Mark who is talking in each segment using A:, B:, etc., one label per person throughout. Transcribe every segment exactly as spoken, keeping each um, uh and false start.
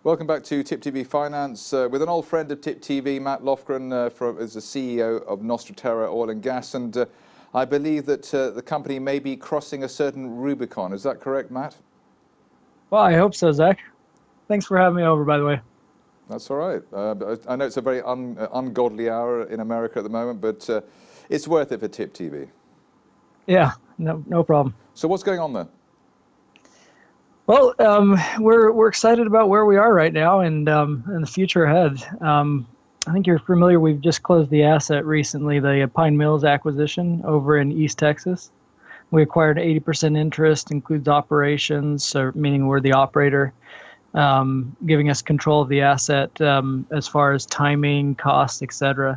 A: Welcome back to Tip T V Finance uh, with an old friend of Tip T V, Matt Lofgren, uh, from, is the C E O of Nostraterra Oil and Gas, and uh, I believe that uh, the company may be crossing a certain Rubicon. Is that correct, Matt?
B: Well, I hope so, Zach. Thanks for having me over, by the way.
A: That's all right. Uh, I know it's a very un, uh, ungodly hour in America at the moment, but uh, it's worth it for Tip T V.
B: Yeah, no, no problem.
A: So what's going on there?
B: Well, um, we're we're excited about where we are right now and um, and the future ahead. Um, I think you're familiar. We've just closed the asset recently, the Pine Mills acquisition over in East Texas. We acquired eighty percent interest, includes operations, so meaning we're the operator, um, giving us control of the asset um, as far as timing, cost, et cetera.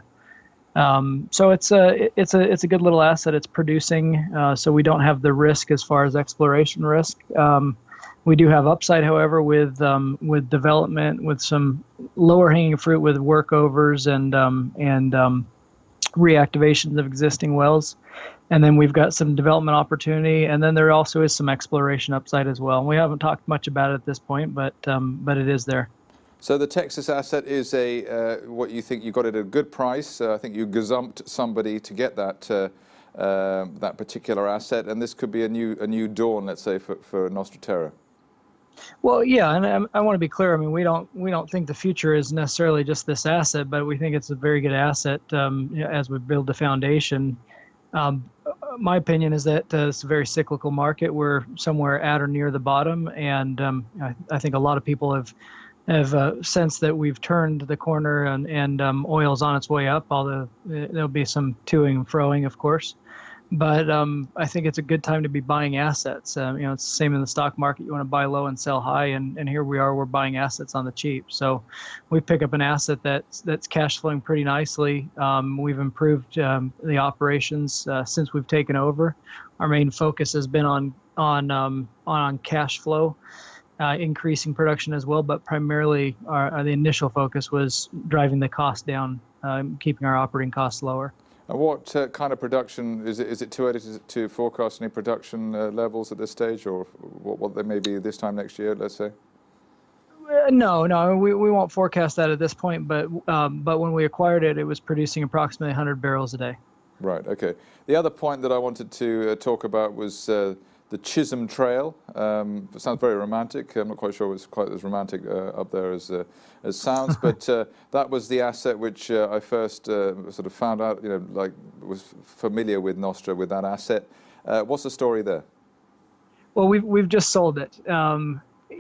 B: Um, so it's a it's a it's a good little asset. It's producing, uh, so we don't have the risk as far as exploration risk. Um, We do have upside, however, with um, with development, with some lower hanging fruit with workovers and um, and um, reactivations of existing wells, and then we've got some development opportunity, and then there also is some exploration upside as well. We haven't talked much about it at this point, but um, but it is there.
A: So the Texas asset is a uh, what you think you got it at a good price. Uh, I think you gazumped somebody to get that uh, uh, that particular asset, and this could be a new a new dawn, let's say, for for Nostraterra.
B: Well, yeah, and I, I want to be clear. I mean, we don't we don't think the future is necessarily just this asset, but we think it's a very good asset um, you know, as we build the foundation. Um, my opinion is that uh, it's a very cyclical market. We're somewhere at or near the bottom, and um, I, I think a lot of people have have uh, sensed that we've turned the corner and and um, oil's on its way up. Although there'll be some toing and froing, of course. But um, I think it's a good time to be buying assets. Um, you know, it's the same in the stock market. You want to buy low and sell high, and, and here we are. We're buying assets on the cheap. So we pick up an asset that's that's cash flowing pretty nicely. Um, we've improved um, the operations uh, since we've taken over. Our main focus has been on on um, on cash flow, uh, increasing production as well. But primarily, our, our the initial focus was driving the cost down, uh, keeping our operating costs lower.
A: And what uh, kind of production, is it, is it too early to, to forecast any production uh, levels at this stage, or what, what they may be this time next year, let's say?
B: Uh, no, no, we, we won't forecast that at this point, but um, but when we acquired it, it was producing approximately one hundred barrels a day.
A: Right, okay. The other point that I wanted to uh, talk about was uh, the Chisholm Trail. Um, it sounds very romantic. I'm not quite sure it's quite as romantic uh, up there as uh, as sounds, but uh, that was the asset which uh, I first uh, sort of found out, you know, like was familiar with Nostra, with that asset. Uh, what's the story there?
B: Well, we've we've just sold it. Um,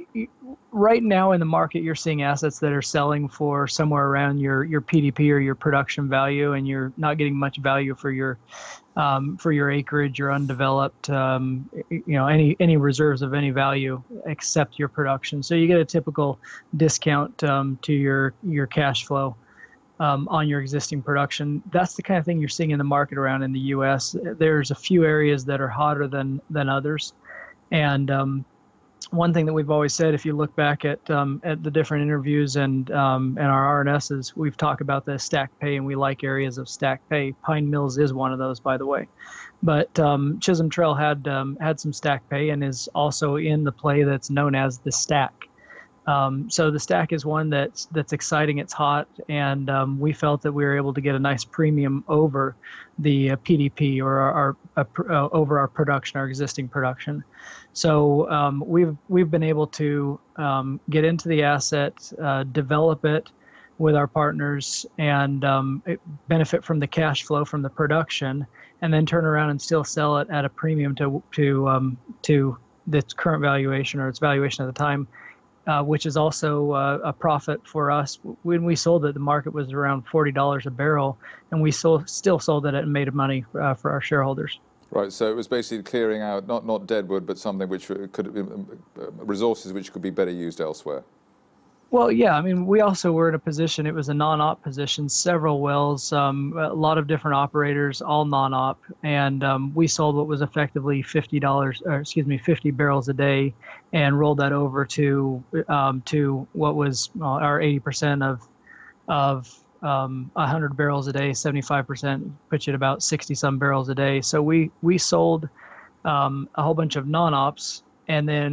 B: right now in the market, you're seeing assets that are selling for somewhere around your your P D P or your production value, and you're not getting much value for your um, for your acreage, your undeveloped, um, you know, any any reserves of any value except your production. So you get a typical discount um, to your your cash flow um, on your existing production. That's the kind of thing you're seeing in the market around in the U S. There's a few areas that are hotter than than others, and um, one thing that we've always said, if you look back at um, at the different interviews and um, and our R N Ss, we've talked about the stack pay, and we like areas of stack pay. Pine Mills is one of those, by the way. But um, Chisholm Trail had um, had some stack pay and is also in the play that's known as the stack. Um, so the stack is one that's that's exciting. It's hot, and um, we felt that we were able to get a nice premium over the uh, P D P or our, our uh, over our production, our existing production. So um, we've we've been able to um, get into the asset, uh, develop it with our partners, and um, benefit from the cash flow from the production, and then turn around and still sell it at a premium to to um, to its current valuation or its valuation at the time. Uh, which is also uh, a profit for us. When we sold it, the market was around forty dollars a barrel, and we sold, still sold it and made money uh, for our shareholders.
A: Right, so it was basically clearing out, not, not deadwood, but something which could, uh, resources which could be better used elsewhere.
B: Well, yeah, I mean, we also were in a position, it was a non-op position, several wells, um, a lot of different operators, all non-op, and um, we sold what was effectively fifty dollars, or excuse me, fifty barrels a day, and rolled that over to um, to what was uh, our eighty percent of of um, one hundred barrels a day, seventy-five percent, puts you at about sixty some barrels a day. So we we sold um, a whole bunch of non-ops, and then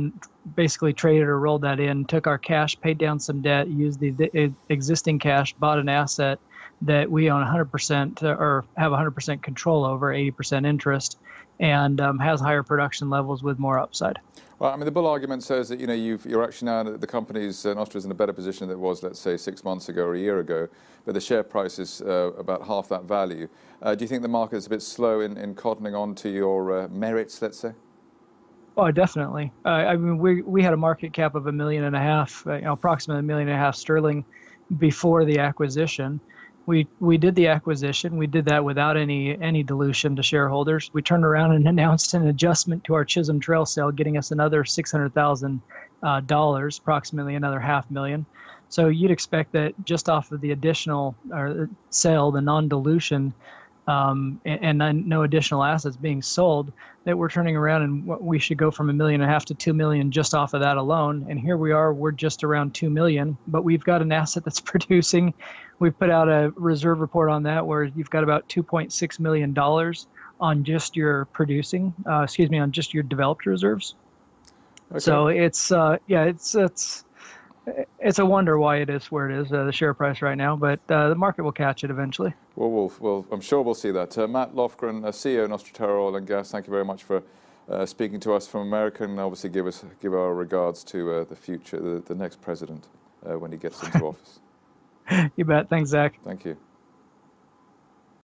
B: basically traded or rolled that in, took our cash, paid down some debt, used the, the existing cash, bought an asset that we own one hundred percent or have one hundred percent control over, eighty percent interest, and um, has higher production levels with more upside.
A: Well, I mean, the bull argument says that, you know, you've, you're actually now, the company's, uh, Nostra is in a better position than it was, let's say, six months ago or a year ago, but the share price is uh, about half that value. Uh, do you think the market is a bit slow in, in cottoning on to your uh, merits, let's say?
B: Oh, definitely. Uh, I mean, we we had a market cap of a million and a half, uh, you know, approximately a million and a half sterling before the acquisition. We we did the acquisition. We did that without any any dilution to shareholders. We turned around and announced an adjustment to our Chisholm Trail sale, getting us another six hundred thousand uh, dollars, approximately another half million. So you'd expect that just off of the additional or sale, the non-dilution, um, and, and no additional assets being sold, that we're turning around and we should go from a million and a half to two million just off of that alone. And here we are, we're just around two million, but we've got an asset that's producing. We've put out a reserve report on that where you've got about two point six million dollars on just your producing, uh, excuse me, on just your developed reserves. Okay. So it's, uh, yeah, it's, it's, it's a wonder why it is where it is, uh, the share price right now, but uh, the market will catch it eventually.
A: Well, we'll, we'll I'm sure we'll see that. Uh, Matt Lofgren, uh, C E O of Nostra Terra Oil and Gas, thank you very much for uh, speaking to us from America, and obviously give us give our regards to uh, the future, the, the next president uh, when he gets into office.
B: You bet. Thanks, Zach.
A: Thank you.